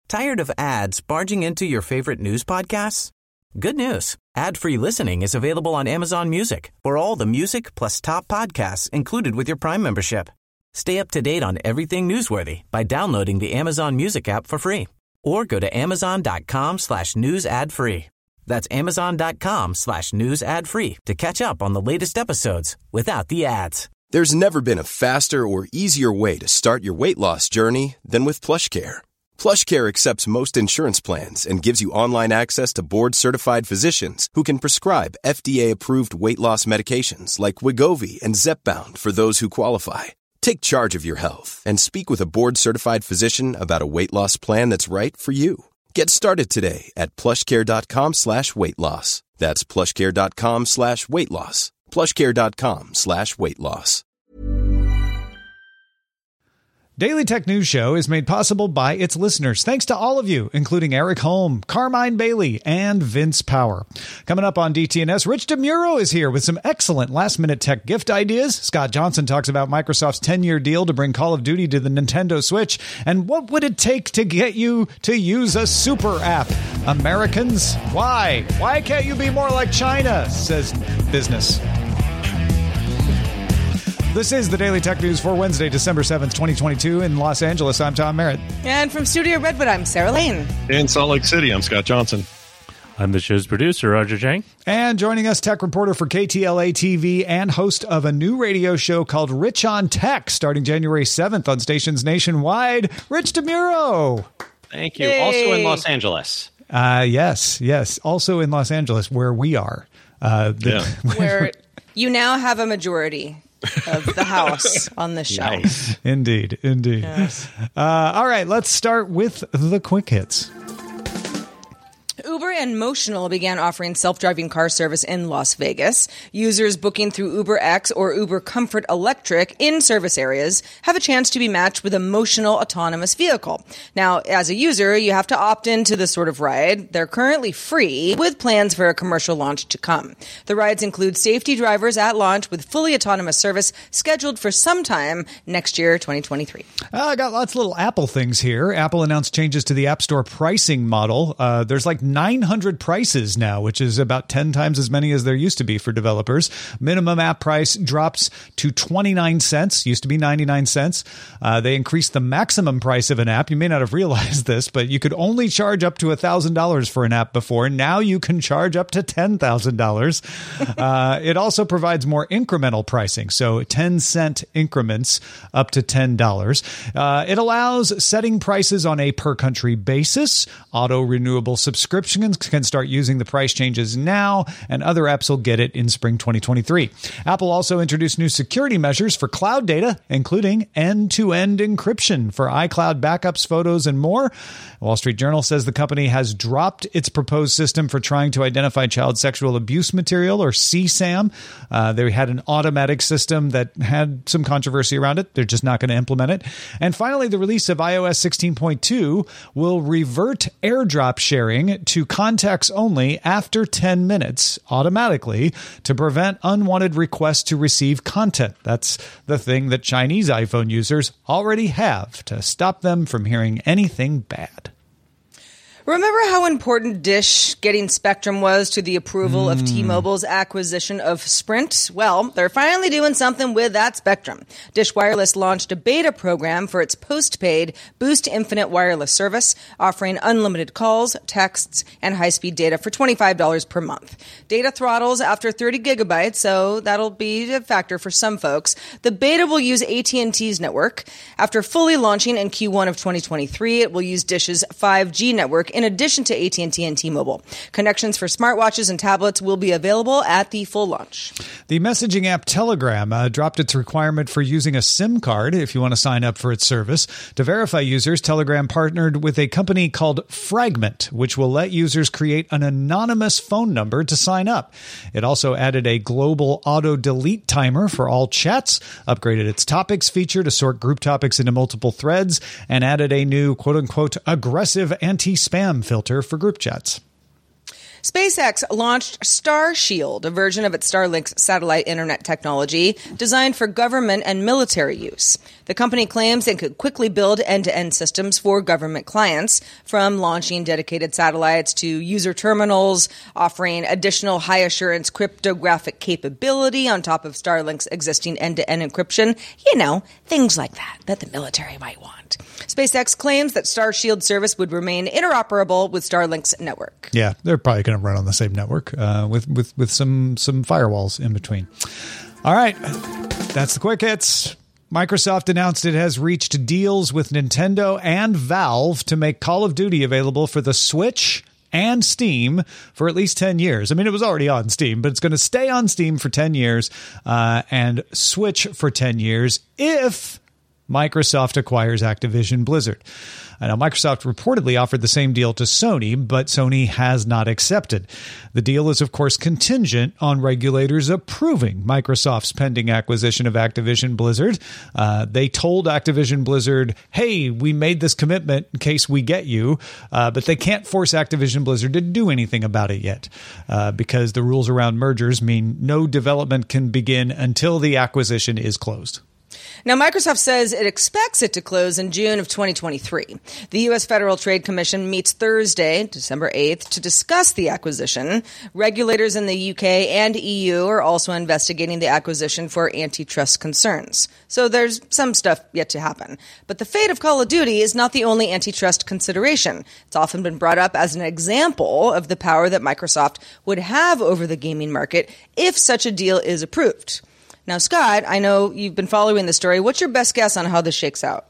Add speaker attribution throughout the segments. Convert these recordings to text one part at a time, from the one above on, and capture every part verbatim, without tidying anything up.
Speaker 1: Tired of ads barging into your favorite news podcasts? Good news. Ad-free listening is available on Amazon Music for all the music plus top podcasts included with your Prime membership. Stay up to date on everything newsworthy by downloading the Amazon Music app for free or go to amazon.com slash news ad free. That's amazon.com slash news ad free to catch up on the latest episodes without the ads.
Speaker 2: There's never been a faster or easier way to start your weight loss journey than with PlushCare. PlushCare accepts most insurance plans and gives you online access to board-certified physicians who can prescribe F D A-approved weight loss medications like Wegovy and Zepbound for those who qualify. Take charge of your health and speak with a board-certified physician about a weight loss plan that's right for you. Get started today at plushcare.com slash weight loss. That's plushcare.com slash weight loss. plushcare.com slash weight loss.
Speaker 3: Daily Tech News Show is made possible by its listeners. Thanks to all of you, including Eric Holm, Carmine Bailey, and Vince Power. Coming up on D T N S, Rich DeMuro is here with some excellent last-minute tech gift ideas. Scott Johnson talks about Microsoft's ten-year deal to bring Call of Duty to the Nintendo Switch. And what would it take to get you to use a super app? Americans, why? Why can't you be more like China? Says business. This is the Daily Tech News for Wednesday, December seventh, twenty twenty-two. In Los Angeles, I'm Tom Merritt.
Speaker 4: And from Studio Redwood, I'm Sarah Lane.
Speaker 5: In Salt Lake City, I'm Scott Johnson.
Speaker 6: I'm the show's producer, Roger Chang.
Speaker 3: And joining us, tech reporter for K T L A T V and host of a new radio show called Rich on Tech, starting January seventh on stations nationwide, Rich DeMuro.
Speaker 7: Thank you.
Speaker 4: Hey.
Speaker 7: Also in Los Angeles.
Speaker 3: Uh, yes, yes. Also in Los Angeles, where we are. Uh, the,
Speaker 5: Yeah.
Speaker 4: Where you now have a majority of the house on this show.
Speaker 7: Nice.
Speaker 3: Indeed, indeed.
Speaker 4: Yes.
Speaker 3: Uh, all right, let's start with the quick hits.
Speaker 4: Uber and Motional began offering self-driving car service in Las Vegas. Users booking through UberX or Uber Comfort Electric in service areas have a chance to be matched with a Motional autonomous vehicle. Now, as a user, you have to opt into this sort of ride. They're currently free, with plans for a commercial launch to come. The rides include safety drivers at launch with fully autonomous service scheduled for sometime next year, twenty twenty-three.
Speaker 3: Uh, I got lots of little Apple things here. Apple announced changes to the App Store pricing model. Uh, there's like nine hundred prices now, which is about ten times as many as there used to be for developers. Minimum app price drops to twenty-nine cents, used to be ninety-nine cents. Uh, they increased the maximum price of an app. You may not have realized this, but you could only charge up to one thousand dollars for an app before. Now you can charge up to ten thousand dollars. uh, it also provides more incremental pricing, so ten cent increments up to ten dollars. Uh, it allows setting prices on a per country basis. Auto renewable subscriptions can start using the price changes now, and other apps will get it in spring twenty twenty-three. Apple also introduced new security measures for cloud data, including end-to-end encryption for iCloud backups, photos, and more. Wall Street Journal says the company has dropped its proposed system for trying to identify child sexual abuse material, or C SAM. Uh, they had an automatic system that had some controversy around it. They're just not going to implement it. And finally, the release of i O S sixteen point two will revert AirDrop sharing to contacts only after ten minutes automatically to prevent unwanted requests to receive content. That's the thing that Chinese iPhone users already have to stop them from hearing anything bad.
Speaker 4: Remember how important Dish getting Spectrum was to the approval mm. of T-Mobile's acquisition of Sprint? Well, they're finally doing something with that Spectrum. Dish Wireless launched a beta program for its postpaid Boost Infinite wireless service, offering unlimited calls, texts, and high-speed data for twenty-five dollars per month. Data throttles after thirty gigabytes, so that'll be a factor for some folks. The beta will use A T and T's network. After fully launching in Q one of twenty twenty-three, it will use Dish's five G network in addition to A T and T and T-Mobile. Connections for smartwatches and tablets will be available at the full launch.
Speaker 3: The messaging app Telegram uh, dropped its requirement for using a SIM card if you want to sign up for its service. To verify users, Telegram partnered with a company called Fragment, which will let users create an anonymous phone number to sign up. It also added a global auto-delete timer for all chats, upgraded its topics feature to sort group topics into multiple threads, and added a new quote-unquote aggressive anti-spam filter for group chats.
Speaker 4: SpaceX launched Starshield, a version of its Starlink satellite internet technology designed for government and military use. The company claims it could quickly build end-to-end systems for government clients, from launching dedicated satellites to user terminals, offering additional high-assurance cryptographic capability on top of Starlink's existing end-to-end encryption. You know, things like that that the military might want. SpaceX claims that Starshield service would remain interoperable with Starlink's network.
Speaker 3: Yeah, they're probably going to run on the same network uh, with, with, with some, some firewalls in between. All right, that's the quick hits. Microsoft announced it has reached deals with Nintendo and Valve to make Call of Duty available for the Switch and Steam for at least ten years. I mean, it was already on Steam, but it's going to stay on Steam for ten years uh, and Switch for ten years if Microsoft acquires Activision Blizzard. Now, Microsoft reportedly offered the same deal to Sony, but Sony has not accepted. The deal is, of course, contingent on regulators approving Microsoft's pending acquisition of Activision Blizzard. Uh, they told Activision Blizzard, hey, we made this commitment in case we get you, uh, but they can't force Activision Blizzard to do anything about it yet uh, because the rules around mergers mean no development can begin until the acquisition is closed.
Speaker 4: Now, Microsoft says it expects it to close in June of twenty twenty-three. The U S Federal Trade Commission meets Thursday, December eighth, to discuss the acquisition. Regulators in the U K and E U are also investigating the acquisition for antitrust concerns. So there's some stuff yet to happen. But the fate of Call of Duty is not the only antitrust consideration. It's often been brought up as an example of the power that Microsoft would have over the gaming market if such a deal is approved. Now, Scott, I know you've been following the story. What's your best guess on how this shakes out?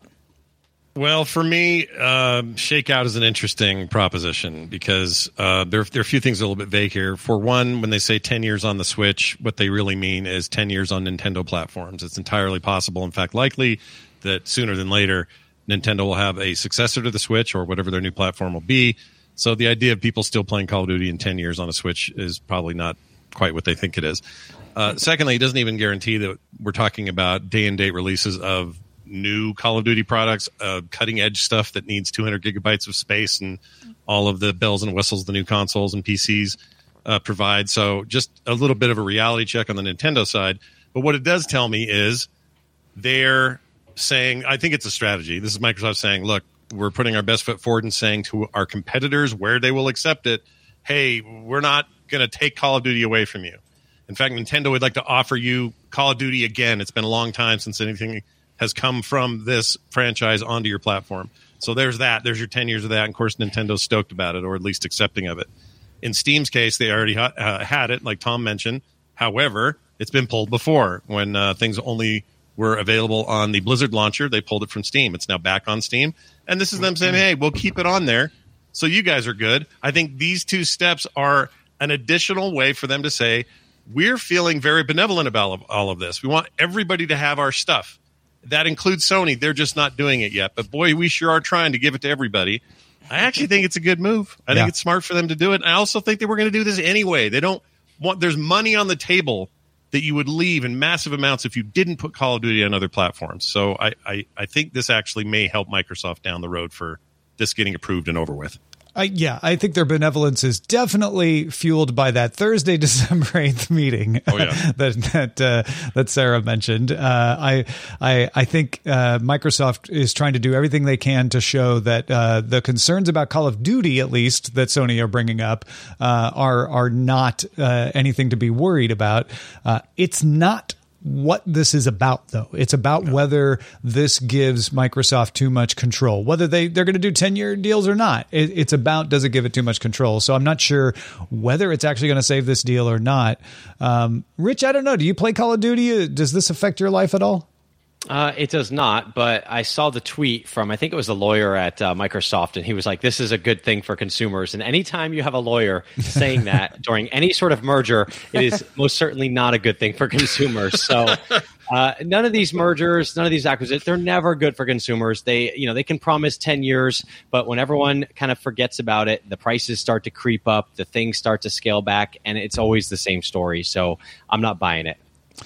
Speaker 5: Well, for me, uh, shakeout is an interesting proposition because uh, there, there are a few things a little bit vague here. For one, when they say ten years on the Switch, what they really mean is ten years on Nintendo platforms. It's entirely possible, in fact, likely, that sooner than later, Nintendo will have a successor to the Switch or whatever their new platform will be. So the idea of people still playing Call of Duty in ten years on a Switch is probably not quite what they think it is. Uh, secondly, it doesn't even guarantee that we're talking about day-and-date releases of new Call of Duty products, uh, cutting-edge stuff that needs two hundred gigabytes of space and all of the bells and whistles the new consoles and P Cs uh, provide. So just a little bit of a reality check on the Nintendo side. But what it does tell me is they're saying, I think it's a strategy. This is Microsoft saying, look, we're putting our best foot forward and saying to our competitors where they will accept it, hey, we're not going to take Call of Duty away from you. In fact, Nintendo would like to offer you Call of Duty again. It's been a long time since anything has come from this franchise onto your platform. So there's that. There's your ten years of that. And of course, Nintendo's stoked about it, or at least accepting of it. In Steam's case, they already ha- uh, had it, like Tom mentioned. However, it's been pulled before. When uh, things only were available on the Blizzard launcher, they pulled it from Steam. It's now back on Steam. And this is them saying, hey, we'll keep it on there so you guys are good. I think these two steps are an additional way for them to say, we're feeling very benevolent about all of this. We want everybody to have our stuff. That includes Sony. They're just not doing it yet. But boy, we sure are trying to give it to everybody. I actually think it's a good move. I yeah. think it's smart for them to do it. I also think they were going to do this anyway. They don't want, there's money on the table that you would leave in massive amounts if you didn't put Call of Duty on other platforms. So I, I, I think this actually may help Microsoft down the road for this getting approved and over with.
Speaker 3: Uh, yeah, I think their benevolence is definitely fueled by that Thursday, December eighth meeting
Speaker 5: oh, yeah.
Speaker 3: that that uh, that Sarah mentioned. Uh, I I I think uh, Microsoft is trying to do everything they can to show that uh, the concerns about Call of Duty, at least that Sony are bringing up, uh, are are not uh, anything to be worried about. Uh, it's not what this is about, though. It's about yeah. whether this gives Microsoft too much control, whether they, they're going to do ten-year deals or not. It, it's about, does it give it too much control? So I'm not sure whether it's actually going to save this deal or not. Um, Rich, I don't know. Do you play Call of Duty? Does this affect your life at all?
Speaker 7: Uh, it does not, but I saw the tweet from, I think it was a lawyer at uh, Microsoft, and he was like, this is a good thing for consumers. And anytime you have a lawyer saying that during any sort of merger, it is most certainly not a good thing for consumers. So uh, none of these mergers, none of these acquisitions, they're never good for consumers. They, you know, they can promise ten years, but when everyone kind of forgets about it, the prices start to creep up, the things start to scale back, and it's always the same story. So I'm not buying it.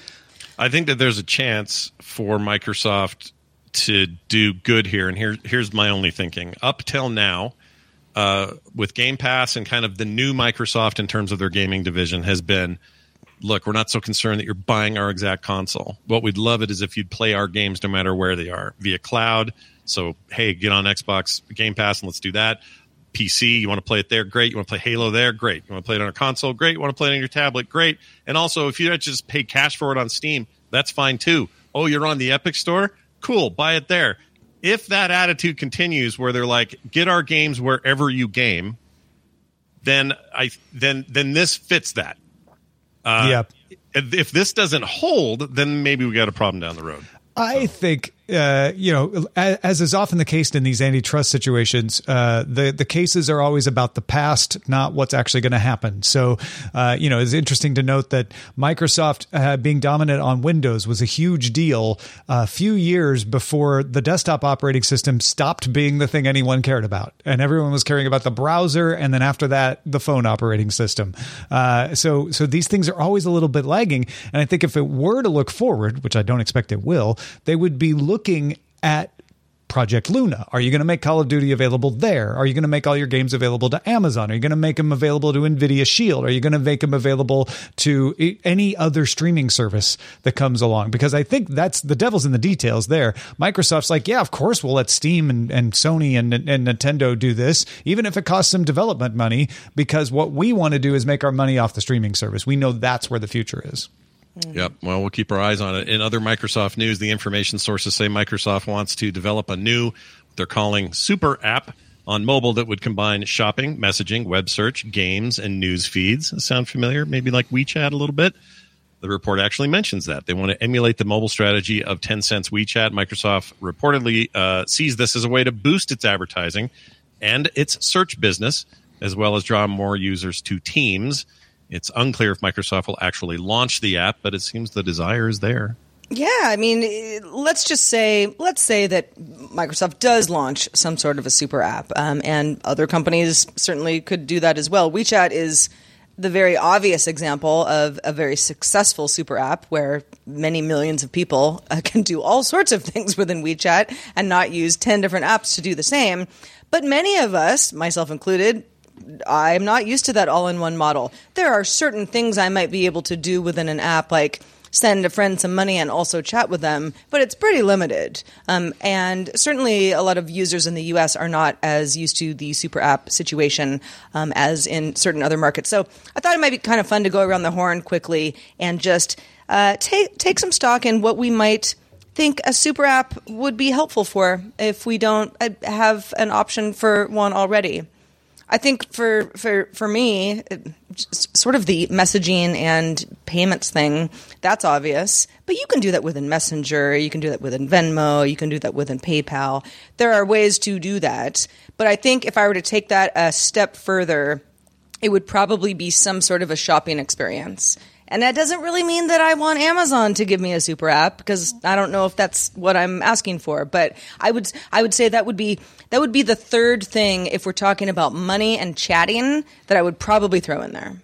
Speaker 5: I think that there's a chance for Microsoft to do good here, and here, here's my only thinking. Up till now, uh, with Game Pass and kind of the new Microsoft in terms of their gaming division has been, look, we're not so concerned that you're buying our exact console. What we'd love it is if you'd play our games no matter where they are via cloud. So, hey, get on Xbox Game Pass and let's do that. P C, you want to play it there? Great. You want to play Halo there? Great. You want to play it on a console? Great. You want to play it on your tablet? Great. And also, if you just pay cash for it on Steam, that's fine too. Oh, you're on the Epic Store? Cool. Buy it there. If that attitude continues where they're like, get our games wherever you game, then I then then this fits that. Uh,
Speaker 3: yep.
Speaker 5: If, if this doesn't hold, then maybe we got a problem down the road.
Speaker 3: I think, uh, you know, as, as is often the case in these antitrust situations, uh, the, the cases are always about the past, not what's actually going to happen. So, uh, you know, it's interesting to note that Microsoft uh, being dominant on Windows was a huge deal a few years before the desktop operating system stopped being the thing anyone cared about. And everyone was caring about the browser. And then after that, the phone operating system. Uh, so, so these things are always a little bit lagging. And I think if it were to look forward, which I don't expect it will, they would be looking at Project Luna. Are you going to make Call of Duty available there? Are you going to make all your games available to Amazon? Are you going to make them available to NVIDIA Shield? Are you going to make them available to any other streaming service that comes along? Because I think that's the devil's in the details there. Microsoft's like, yeah, of course we'll let Steam and, and Sony and, and Nintendo do this, even if it costs some development money, because what we want to do is make our money off the streaming service. We know that's where the future is.
Speaker 5: Yep. Well, we'll keep our eyes on it. In other Microsoft news, the information sources say Microsoft wants to develop a new, what they're calling super app on mobile that would combine shopping, messaging, web search, games, and news feeds. Sound familiar? Maybe like WeChat a little bit. The report actually mentions that. They want to emulate the mobile strategy of Tencent's WeChat. Microsoft reportedly uh, sees this as a way to boost its advertising and its search business, as well as draw more users to Teams. It's unclear if Microsoft will actually launch the app, but it seems the desire is there.
Speaker 4: Yeah, I mean, let's just say, let's say that Microsoft does launch some sort of a super app, um, and other companies certainly could do that as well. WeChat is the very obvious example of a very successful super app where many millions of people uh, can do all sorts of things within WeChat and not use ten different apps to do the same. But many of us, myself included, I'm not used to that all-in-one model. There are certain things I might be able to do within an app, like send a friend some money and also chat with them, but it's pretty limited. Um, and certainly a lot of users in the U S are not as used to the super app situation um, as in certain other markets. So I thought it might be kind of fun to go around the horn quickly and just uh, take take some stock in what we might think a super app would be helpful for if we don't have an option for one already. I think for, for, for me, sort of the messaging and payments thing, that's obvious. But you can do that within Messenger. You can do that within Venmo. You can do that within PayPal. There are ways to do that. But I think if I were to take that a step further, it would probably be some sort of a shopping experience. And that doesn't really mean that I want Amazon to give me a super app, because I don't know if that's what I'm asking for. But I would I would say that would be that would be the third thing if we're talking about money and chatting that I would probably throw in there.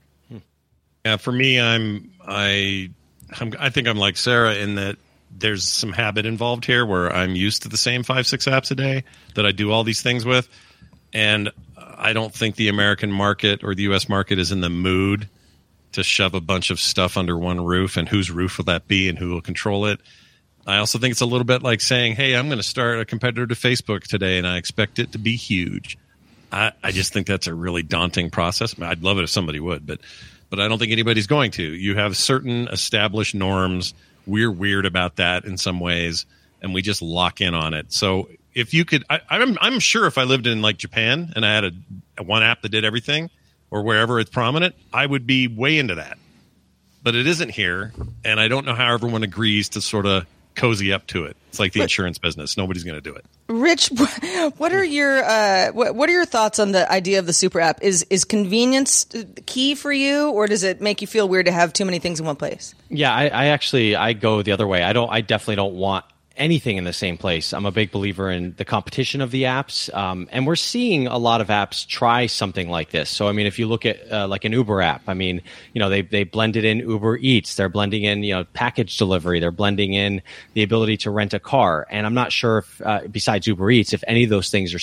Speaker 5: Yeah, for me, I'm I I'm, I think I'm like Sarah in that there's some habit involved here where I'm used to the same five six apps a day that I do all these things with, and I don't think the American market or the U S market is in the mood to shove a bunch of stuff under one roof, and whose roof will that be and who will control it. I also think it's a little bit like saying, hey, I'm going to start a competitor to Facebook today and I expect it to be huge. I, I just think that's a really daunting process. I mean, I'd love it if somebody would, but but I don't think anybody's going to. You have certain established norms. We're weird about that in some ways, and we just lock in on it. So if you could, I, I'm I'm sure if I lived in like Japan and I had a, a one app that did everything, or wherever it's prominent, I would be way into that. But it isn't here, and I don't know how everyone agrees to sort of cozy up to it. It's like the insurance business. Nobody's going to do it.
Speaker 4: Rich, what are your uh, what are your thoughts on the idea of the super app? Is is convenience key for you, or does it make you feel weird to have too many things in one place?
Speaker 7: Yeah, I, I actually I go the other way. I don't. I definitely don't want anything in the same place. I'm a big believer in the competition of the apps, um, and we're seeing a lot of apps try something like this. So, I mean, if you look at uh, like an Uber app, I mean, you know, they they blended in Uber Eats, they're blending in, you know, package delivery, they're blending in the ability to rent a car, and I'm not sure if, uh, besides Uber Eats, if any of those things are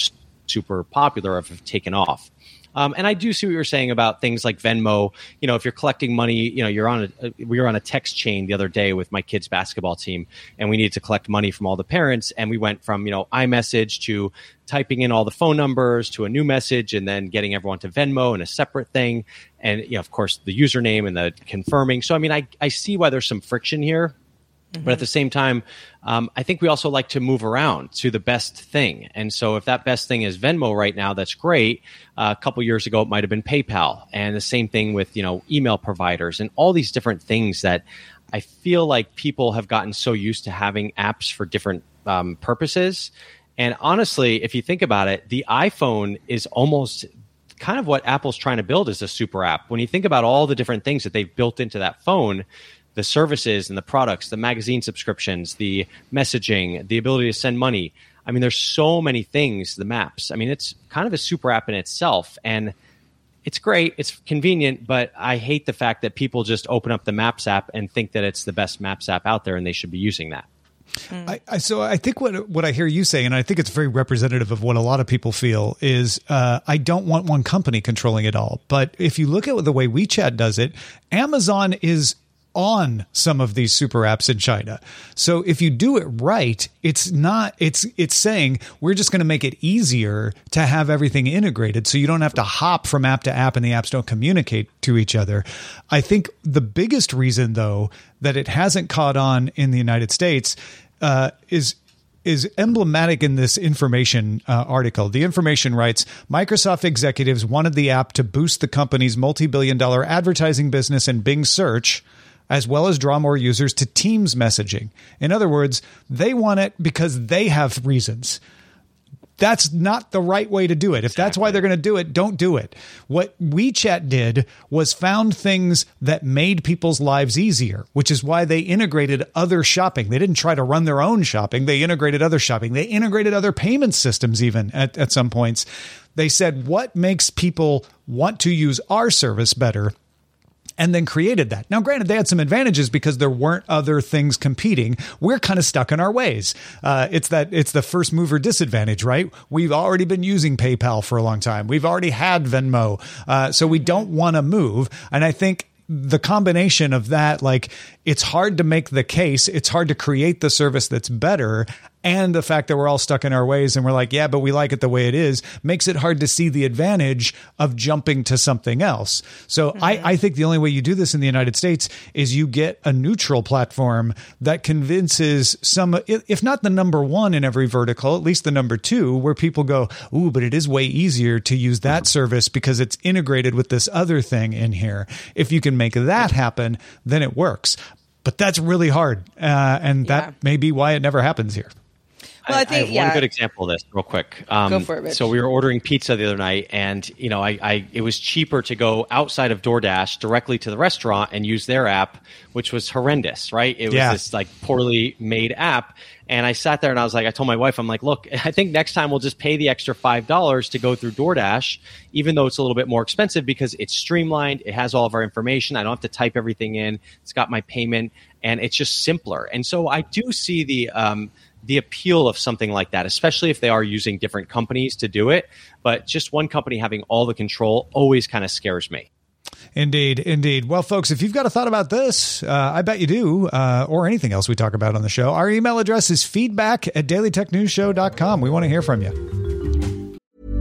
Speaker 7: super popular or have taken off. Um, and I do see what you're saying about things like Venmo. You know, if you're collecting money, you know, you're on a, we were on a text chain the other day with my kids' basketball team, and we needed to collect money from all the parents. And we went from, you know, iMessage to typing in all the phone numbers to a new message and then getting everyone to Venmo and a separate thing. And, you know, of course, the username and the confirming. So, I mean, I, I see why there's some friction here. Mm-hmm. But at the same time, um, I think we also like to move around to the best thing. And so if that best thing is Venmo right now, that's great. Uh, a couple years ago, it might have been PayPal. And the same thing with, you know, email providers and all these different things that I feel like people have gotten so used to having apps for different um, purposes. And honestly, if you think about it, the iPhone is almost kind of what Apple's trying to build as a super app. When you think about all the different things that they've built into that phone, the services and the products, the magazine subscriptions, the messaging, the ability to send money. I mean, there's so many things, the maps. I mean, it's kind of a super app in itself. And it's great. It's convenient. But I hate the fact that people just open up the Maps app and think that it's the best Maps app out there and they should be using that.
Speaker 3: Mm. I, I, so I think what what I hear you say, and I think it's very representative of what a lot of people feel, is uh, I don't want one company controlling it all. But if you look at the way WeChat does it, Amazon is on some of these super apps in China. So if you do it right, it's not, it's, it's saying we're just going to make it easier to have everything integrated so you don't have to hop from app to app and the apps don't communicate to each other. I think the biggest reason, though, that it hasn't caught on in the United States uh, is is emblematic in this Information uh, article. The Information writes, Microsoft executives wanted the app to boost the company's multi-billion dollar advertising business and Bing search, as well as draw more users to Teams messaging. In other words, they want it because they have reasons. That's not the right way to do it. If exactly. that's why they're going to do it, don't do it. What WeChat did was found things that made people's lives easier, which is why they integrated other shopping. They didn't try to run their own shopping. They integrated other shopping. They integrated other payment systems even at, at some points. They said, what makes people want to use our service better? And then created that. Now, granted, they had some advantages because there weren't other things competing. We're kind of stuck in our ways. Uh, it's that it's the first mover disadvantage, right? We've already been using PayPal for a long time. We've already had Venmo. Uh, so we don't want to move. And I think the combination of that, like, it's hard to make the case. It's hard to create the service that's better. And the fact that we're all stuck in our ways and we're like, yeah, but we like it the way it is, makes it hard to see the advantage of jumping to something else. So mm-hmm. I, I think the only way you do this in the United States is you get a neutral platform that convinces some, if not the number one in every vertical, at least the number two, where people go, ooh, but it is way easier to use that service because it's integrated with this other thing in here. If you can make that happen, then it works. But that's really hard. Uh, and that yeah. may be why it never happens here.
Speaker 7: Well, I, think, I have yeah. one good example of this real quick. Um,
Speaker 4: go for it, Rich.
Speaker 7: So we were ordering pizza the other night, and you know, I, I it was cheaper to go outside of DoorDash directly to the restaurant and use their app, which was horrendous, right? It was yeah. this like poorly made app. And I sat there and I was like, I told my wife, I'm like, look, I think next time we'll just pay the extra five dollars to go through DoorDash, even though it's a little bit more expensive because it's streamlined. It has all of our information. I don't have to type everything in. It's got my payment, and it's just simpler. And so I do see the um, the appeal of something like that, especially if they are using different companies to do it. But just one company having all the control always kind of scares me.
Speaker 3: Indeed, indeed. Well, folks, if you've got a thought about this, uh, I bet you do, uh, or anything else we talk about on the show, our email address is feedback at daily tech news show dot com. We want to hear from you.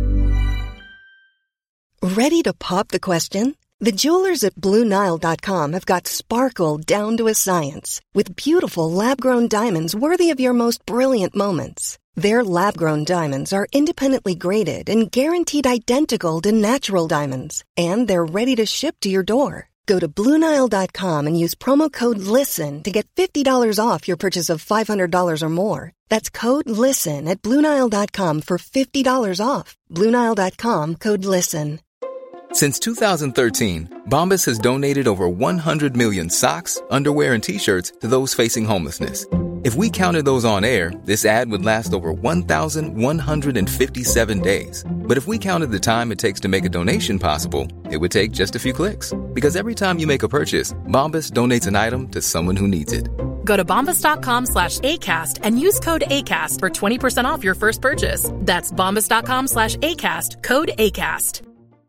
Speaker 8: Ready to pop the question? The jewelers at Blue Nile dot com have got sparkle down to a science with beautiful lab-grown diamonds worthy of your most brilliant moments. Their lab-grown diamonds are independently graded and guaranteed identical to natural diamonds, and they're ready to ship to your door. Go to Blue Nile dot com and use promo code LISTEN to get fifty dollars off your purchase of five hundred dollars or more. That's code LISTEN at Blue Nile dot com for fifty dollars off. Blue Nile dot com, code LISTEN.
Speaker 9: Since two thousand thirteen, Bombas has donated over one hundred million socks, underwear, and T-shirts to those facing homelessness. If we counted those on air, this ad would last over one thousand one hundred fifty-seven days. But if we counted the time it takes to make a donation possible, it would take just a few clicks. Because every time you make a purchase, Bombas donates an item to someone who needs it.
Speaker 10: Go to bombas.com slash ACAST and use code ACAST for twenty percent off your first purchase. That's bombas.com slash ACAST, code ACAST.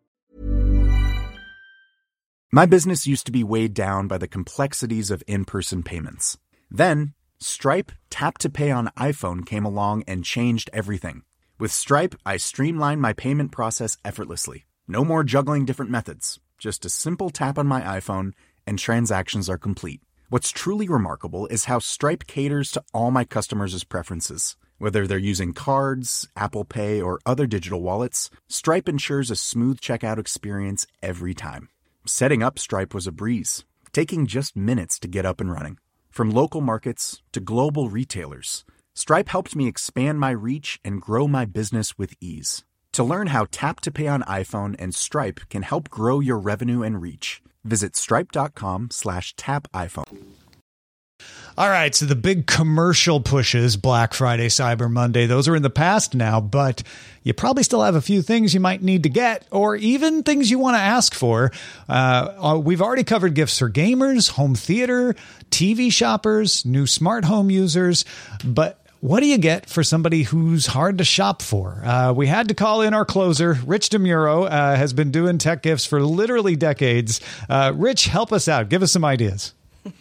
Speaker 11: My business used to be weighed down by the complexities of in-person payments. Then, Stripe Tap to Pay on iPhone came along and changed everything. With Stripe, I streamlined my payment process effortlessly. No more juggling different methods. Just a simple tap on my iPhone and transactions are complete. What's truly remarkable is how Stripe caters to all my customers' preferences. Whether they're using cards, Apple Pay, or other digital wallets, Stripe ensures a smooth checkout experience every time. Setting up Stripe was a breeze, taking just minutes to get up and running. From local markets to global retailers, Stripe helped me expand my reach and grow my business with ease. To learn how Tap to Pay on iPhone and Stripe can help grow your revenue and reach, visit stripe.com slash tap iPhone.
Speaker 3: All right, so the big commercial pushes, Black Friday, Cyber Monday, those are in the past now, but you probably still have a few things you might need to get, or even things you want to ask for. Uh, we've already covered gifts for gamers, home theater, T V shoppers, new smart home users, but what do you get for somebody who's hard to shop for? Uh, we had to call in our closer. Rich DeMuro uh, has been doing tech gifts for literally decades. Uh, Rich, help us out. Give us some ideas.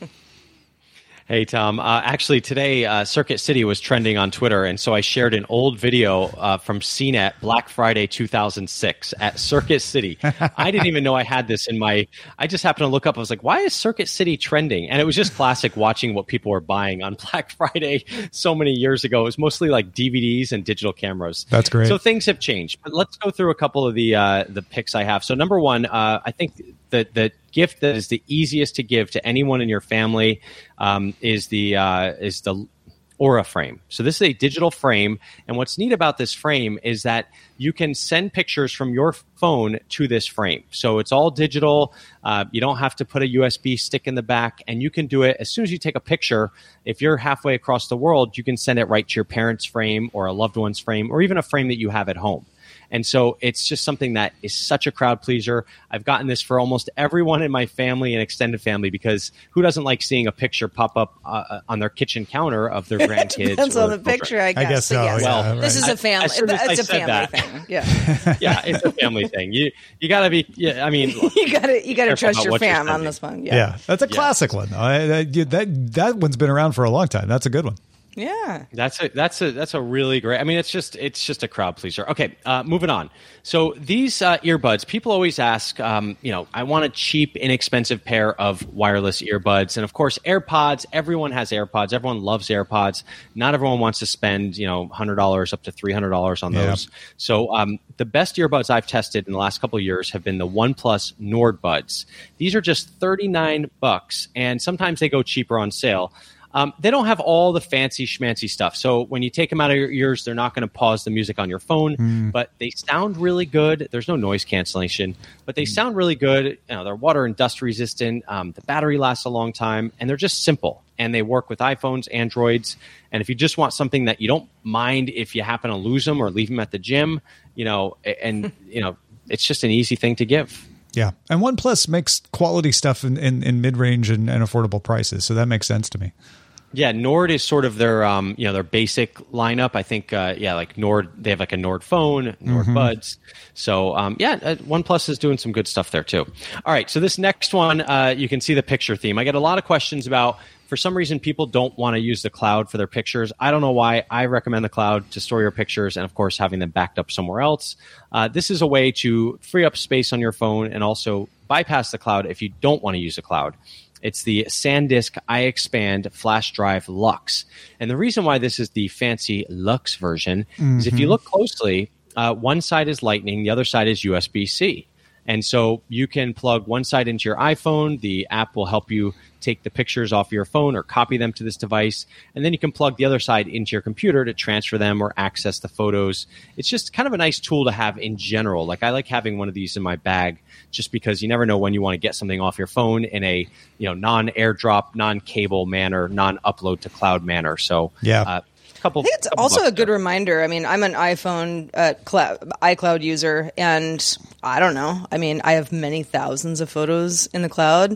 Speaker 7: Hey, Tom. Uh, actually, today, uh, Circuit City was trending on Twitter, and so I shared an old video uh, from C net Black Friday two thousand six at Circuit City. I didn't even know I had this in my – I just happened to look up. I was like, why is Circuit City trending? And it was just classic watching what people were buying on Black Friday so many years ago. It was mostly like D V Ds and digital cameras.
Speaker 3: That's great.
Speaker 7: So things have changed. But let's go through a couple of the uh, the picks I have. So number one, uh, I think the the gift that is the easiest to give to anyone in your family um, is the uh, is the Aura frame. So this is a digital frame, and what's neat about this frame is that you can send pictures from your phone to this frame. So it's all digital. Uh, you don't have to put a U S B stick in the back, and you can do it as soon as you take a picture. If you're halfway across the world, you can send it right to your parents' frame or a loved one's frame, or even a frame that you have at home. And so it's just something that is such a crowd pleaser. I've gotten this for almost everyone in my family and extended family, because who doesn't like seeing a picture pop up uh, on their kitchen counter of their grandkids?
Speaker 4: Depends on the
Speaker 7: children.
Speaker 4: picture, I guess.
Speaker 3: I guess so.
Speaker 4: Yes.
Speaker 3: Yeah,
Speaker 7: well,
Speaker 3: right.
Speaker 4: This is a family.
Speaker 7: As soon as
Speaker 4: It's
Speaker 7: I
Speaker 4: a
Speaker 7: said
Speaker 4: family
Speaker 7: that,
Speaker 4: thing. Yeah,
Speaker 7: yeah, it's a family thing. You you gotta be. Yeah, I mean,
Speaker 4: you gotta you gotta
Speaker 7: careful
Speaker 4: trust
Speaker 7: about
Speaker 4: your
Speaker 7: what you're
Speaker 4: fam on
Speaker 7: sending.
Speaker 4: this one. Yeah,
Speaker 3: Yeah, that's a
Speaker 7: Yeah.
Speaker 3: classic one. Uh, that, that that one's been around for a long time. That's a good one.
Speaker 4: yeah.
Speaker 7: That's a that's a that's a really great. I mean, it's just it's just a crowd pleaser. Okay, uh, moving on. So these uh, earbuds, people always ask, um, you know, I want a cheap, inexpensive pair of wireless earbuds, and of course, AirPods. Everyone has AirPods. Everyone loves AirPods. Not everyone wants to spend, you know, hundred dollars up to three hundred dollars on
Speaker 3: Yeah.
Speaker 7: those. So um, the best earbuds I've tested in the last couple of years have been the OnePlus Nord Buds. These are just thirty-nine bucks, and sometimes they go cheaper on sale. Um, they don't have all the fancy schmancy stuff. So when you take them out of your ears, they're not going to pause the music on your phone,
Speaker 3: Mm.
Speaker 7: but they sound really good. There's no noise cancellation, but they sound really good. You know, they're water and dust resistant. Um, the battery lasts a long time, and they're just simple. And they work with iPhones, Androids. And if you just want something that you don't mind if you happen to lose them or leave them at the gym, you know, and, you know, it's just an easy thing to give.
Speaker 3: Yeah, and OnePlus makes quality stuff in, in, in mid-range and, and affordable prices, so that makes sense to me.
Speaker 7: Yeah, Nord is sort of their, um, you know, their basic lineup. I think, uh, yeah, like Nord, they have like a Nord phone, Nord
Speaker 3: Mhm.
Speaker 7: Buds. So, um, yeah, uh, OnePlus is doing some good stuff there too. All right, so this next one, uh, you can see the picture theme. I get a lot of questions about, for some reason, people don't want to use the cloud for their pictures. I don't know why. I recommend the cloud to store your pictures and, of course, having them backed up somewhere else. Uh, this is a way to free up space on your phone and also bypass the cloud if you don't want to use the cloud. It's the SanDisk iXpand Flash Drive Lux. And the reason why this is the fancy Lux version mm-hmm. is if you look closely, uh, one side is Lightning, the other side is U S B C. And so you can plug one side into your iPhone. The app will help you take the pictures off your phone or copy them to this device. And then you can plug the other side into your computer to transfer them or access the photos. It's just kind of a nice tool to have in general. Like I like having one of these in my bag just because you never know when you want to get something off your phone in a, you know, non-airdrop, non-cable manner, non-upload to cloud manner. So
Speaker 3: yeah.
Speaker 7: Uh, Couple,
Speaker 4: I think it's also a good there. reminder. I mean, I'm an iPhone, uh, cloud, iCloud user, and I don't know. I mean, I have many thousands of photos in the cloud,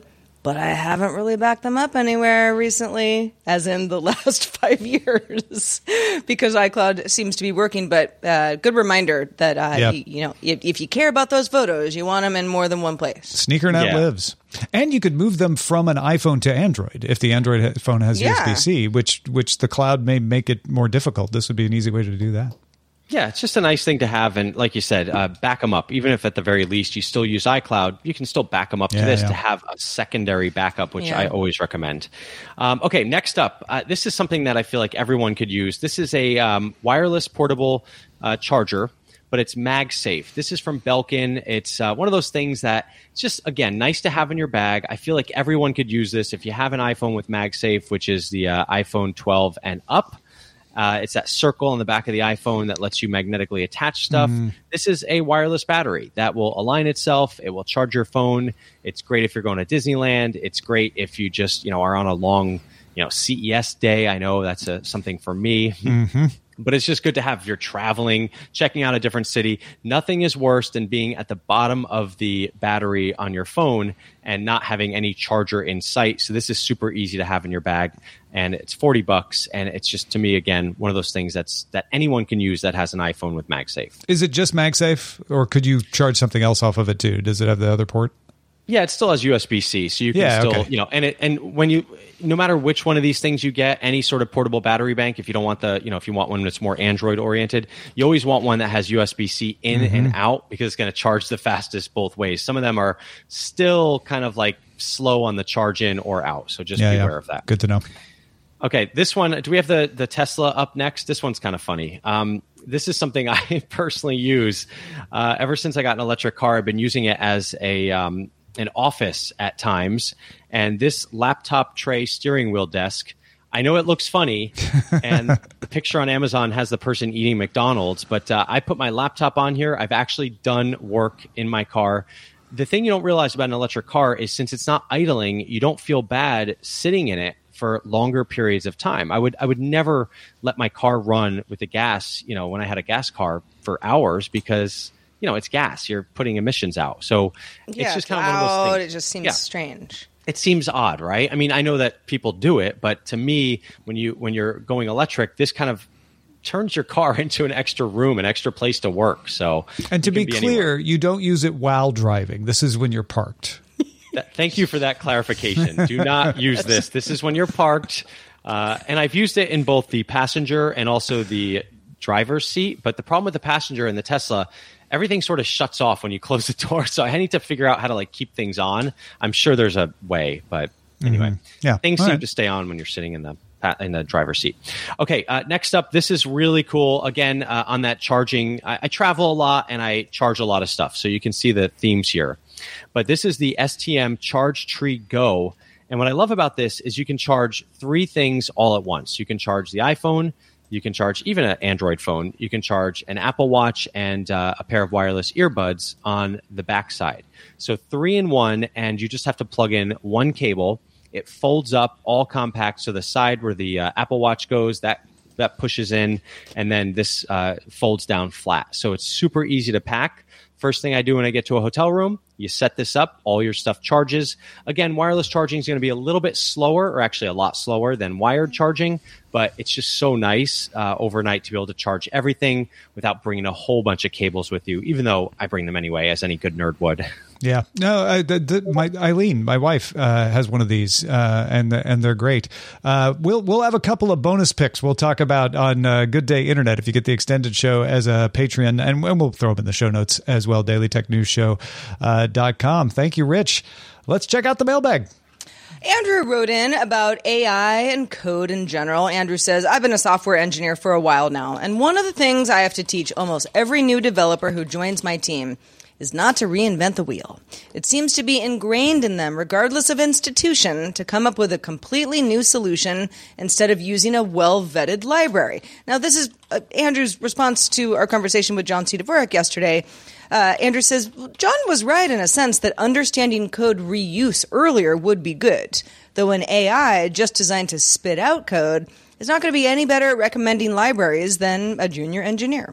Speaker 4: but I haven't really backed them up anywhere recently, as in the last five years, because iCloud seems to be working. But uh, good reminder that uh,
Speaker 3: yep.
Speaker 4: you, you know, if, if you care about those photos, you want them in more than one place.
Speaker 3: SneakerNet
Speaker 7: Yeah.
Speaker 3: lives. And you could move them from an iPhone to Android if the Android phone has
Speaker 4: Yeah.
Speaker 3: U S B C, which which the cloud may make it more difficult. This would be an easy way to do that.
Speaker 7: Yeah, it's just a nice thing to have. And like you said, uh, back them up. Even if at the very least you still use iCloud, you can still back them up
Speaker 3: Yeah,
Speaker 7: to this
Speaker 3: yeah.
Speaker 7: to have a secondary backup, which
Speaker 4: Yeah.
Speaker 7: I always recommend. Um, okay, next up, uh, this is something that I feel like everyone could use. This is a um, wireless portable uh, charger, but it's MagSafe. This is from Belkin. It's uh, one of those things that it's just, again, nice to have in your bag. I feel like everyone could use this. If you have an iPhone with MagSafe, which is the uh, iPhone twelve and up, Uh, it's that circle on the back of the iPhone that lets you magnetically attach stuff.
Speaker 3: Mm.
Speaker 7: This is a wireless battery that will align itself. It will charge your phone. It's great if you're going to Disneyland. It's great if you just, you know, are on a long, you know, C E S day. I know that's a, something for me.
Speaker 3: Mm-hmm.
Speaker 7: But it's just good to have if you're traveling, checking out a different city. Nothing is worse than being at the bottom of the battery on your phone and not having any charger in sight. So this is super easy to have in your bag, and it's forty bucks. And it's just, to me, again, one of those things that's that anyone can use that has an iPhone with MagSafe.
Speaker 3: Is it just MagSafe, or could you charge something else off of it too? Does it have the other port?
Speaker 7: Yeah, it still has U S B C, so you can
Speaker 3: Yeah,
Speaker 7: still,
Speaker 3: okay.
Speaker 7: you know, and it, and when you, no matter which one of these things you get, any sort of portable battery bank, if you don't want the, you know, if you want one that's more Android oriented, you always want one that has U S B C in
Speaker 3: Mm-hmm.
Speaker 7: and out, because it's going to charge the fastest both ways. Some of them are still kind of like slow on the charge in or out, so just
Speaker 3: Yeah,
Speaker 7: be
Speaker 3: yeah.
Speaker 7: aware of that.
Speaker 3: Good to know.
Speaker 7: Okay, this one, do we have the, the Tesla up next? This one's kind of funny. Um, this is something I personally use. Uh, ever since I got an electric car, I've been using it as a um, an office at times. And this laptop tray steering wheel desk, I know it looks funny, and the picture on Amazon has the person eating McDonald's, but uh, I put my laptop on here. I've actually done work in my car. The thing you don't realize about an electric car is, since it's not idling, you don't feel bad sitting in it for longer periods of time. I would I would never let my car run with the gas, you know, when I had a gas car for hours, because, you know, it's gas. You're putting emissions out. So
Speaker 4: Yeah,
Speaker 7: it's just
Speaker 4: it's
Speaker 7: kind of one of those
Speaker 4: loud.
Speaker 7: things.
Speaker 4: It just seems
Speaker 7: Yeah.
Speaker 4: strange.
Speaker 7: It seems odd, right? I mean, I know that people do it, but to me, when you when you're going electric, this kind of turns your car into an extra room, an extra place to work. So,
Speaker 3: And to
Speaker 7: it
Speaker 3: be
Speaker 7: can
Speaker 3: clear,
Speaker 7: anywhere.
Speaker 3: you don't use it while driving. This is when you're parked.
Speaker 7: That, thank you for that clarification. Do not use this. This is when you're parked. Uh, and I've used it in both the passenger and also the driver's seat. But the problem with the passenger and the Tesla, everything sort of shuts off when you close the door. So I need to figure out how to like keep things on. I'm sure there's a way, but anyway,
Speaker 3: Yeah.
Speaker 7: things
Speaker 3: All
Speaker 7: seem
Speaker 3: right.
Speaker 7: to stay on when you're sitting in the in the driver's seat. Okay, uh, next up, this is really cool. Again, uh, on that charging, I, I travel a lot and I charge a lot of stuff. So you can see the themes here. But this is the S T M Charge Tree Go. And what I love about this is you can charge three things all at once. You can charge the iPhone, you can charge even an Android phone, you can charge an Apple Watch, and uh, a pair of wireless earbuds on the backside. So three in one, and you just have to plug in one cable. It folds up, all compact. So the side where the uh, Apple Watch goes, that that pushes in, and then this uh, folds down flat. So it's super easy to pack. First thing I do when I get to a hotel room, you set this up, all your stuff charges. Again, wireless charging is going to be a little bit slower, or actually a lot slower than wired charging, but it's just so nice uh, overnight to be able to charge everything without bringing a whole bunch of cables with you, even though I bring them anyway, as any good nerd would.
Speaker 3: Yeah, no, I, the, the, my Eileen, my wife, uh, has one of these, uh, and and they're great. Uh, we'll we'll have a couple of bonus picks we'll talk about on uh, Good Day Internet if you get the extended show as a Patreon, and we'll throw them in the show notes as well. Daily Tech News Show uh, dot com. Thank you, Rich. Let's check out the mailbag.
Speaker 4: Andrew wrote in about A I and code in general. Andrew says, I've been a software engineer for a while now, and one of the things I have to teach almost every new developer who joins my team is not to reinvent the wheel. It seems to be ingrained in them, regardless of institution, to come up with a completely new solution instead of using a well-vetted library. Now, this is uh, Andrew's response to our conversation with John C. Dvorak yesterday. Uh, Andrew says, John was right in a sense that understanding code reuse earlier would be good, though an A I just designed to spit out code is not going to be any better at recommending libraries than a junior engineer.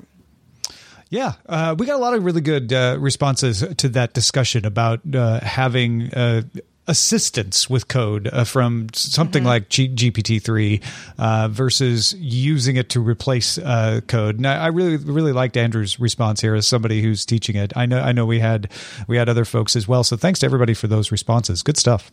Speaker 3: Yeah, uh, we got a lot of really good uh, responses to that discussion about uh, having uh, assistance with code uh, from something
Speaker 4: Mm-hmm.
Speaker 3: like G- G P T three uh, versus using it to replace uh, code. And I I really, really liked Andrew's response here as somebody who's teaching it. I know, I know we had we had other folks as well. So thanks to everybody for those responses. Good stuff.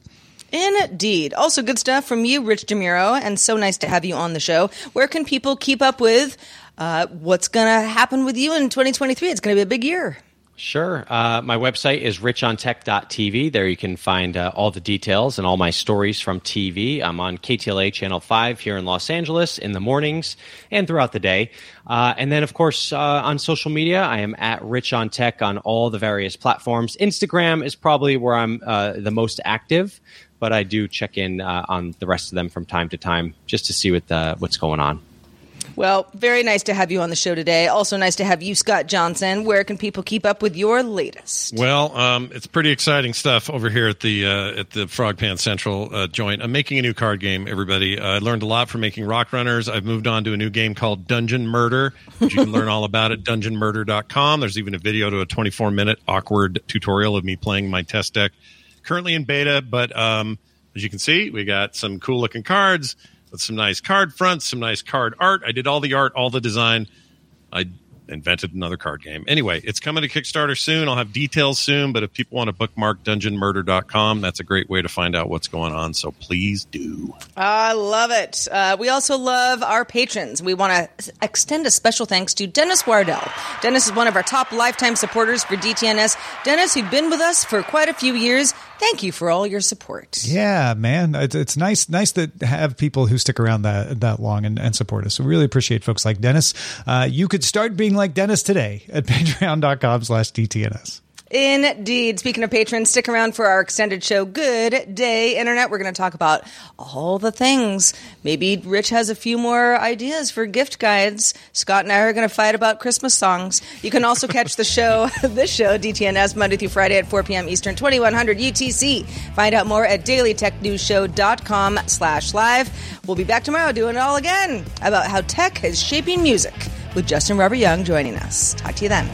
Speaker 4: Indeed. Also good stuff from you, Rich DeMuro, and so nice to have you on the show. Where can people keep up with uh, what's going to happen with you in twenty twenty-three? It's going to be a big year.
Speaker 7: Sure. Uh, my website is rich on tech dot t v. There you can find uh, all the details and all my stories from T V. I'm on K T L A Channel five here in Los Angeles in the mornings and throughout the day. Uh, and then, of course, uh, on social media, I am at Rich on Tech on all the various platforms. Instagram is probably where I'm uh, the most active, but I do check in uh, on the rest of them from time to time just to see what the, what's going on.
Speaker 4: Well, very nice to have you on the show today. Also nice to have you, Scott Johnson. Where can people keep up with your latest?
Speaker 5: Well, um, it's pretty exciting stuff over here at the uh, at the Frog Pants Central uh, joint. I'm making a new card game, everybody. Uh, I learned a lot from making Rock Runners. I've moved on to a new game called Dungeon Murder, which you can learn all about at dungeon murder dot com. There's even a video to a twenty-four minute awkward tutorial of me playing my test deck. Currently in beta, but um, as you can see, we got some cool looking cards with some nice card fronts, some nice card art. I did all the art, all the design. I invented another card game. Anyway, it's coming to Kickstarter soon. I'll have details soon, but if people want to bookmark dungeon murder dot com, that's a great way to find out what's going on, so please do.
Speaker 4: I love it. Uh, we also love our patrons. We want to extend a special thanks to Dennis Wardell. Dennis is one of our top lifetime supporters for D T N S. Dennis, you've been with us for quite a few years. Thank you for all your support.
Speaker 3: Yeah, man. It's, it's nice nice to have people who stick around that that long and, and support us. So we really appreciate folks like Dennis. Uh, you could start being like Dennis today at patreon dot com slash D T N S.
Speaker 4: Indeed. Speaking of patrons, stick around for our extended show, Good Day Internet. We're going to talk about all the things. Maybe Rich has a few more ideas for gift guides. Scott and I are going to fight about Christmas songs. You can also catch the show, this show, D T N S, Monday through Friday at four p.m. Eastern, twenty-one hundred U T C. Find out more at daily tech news show dot com slash live. We'll be back tomorrow doing it all again about how tech is shaping music with Justin Robert Young joining us. Talk to you then.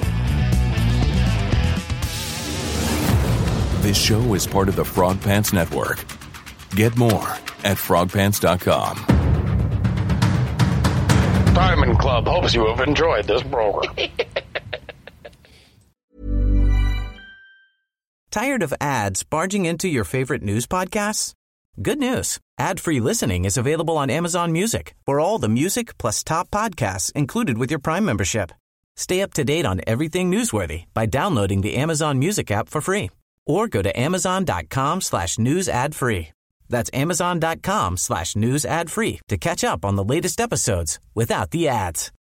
Speaker 12: This show is part of the Frog Pants Network. Get more at frog pants dot com.
Speaker 13: Diamond Club hopes you have enjoyed this program.
Speaker 1: Tired of ads barging into your favorite news podcasts? Good news. Ad-free listening is available on Amazon Music for all the music plus top podcasts included with your Prime membership. Stay up to date on everything newsworthy by downloading the Amazon Music app for free. Or go to amazon dot com slash news ad free. That's amazon dot com slash news ad free to catch up on the latest episodes without the ads.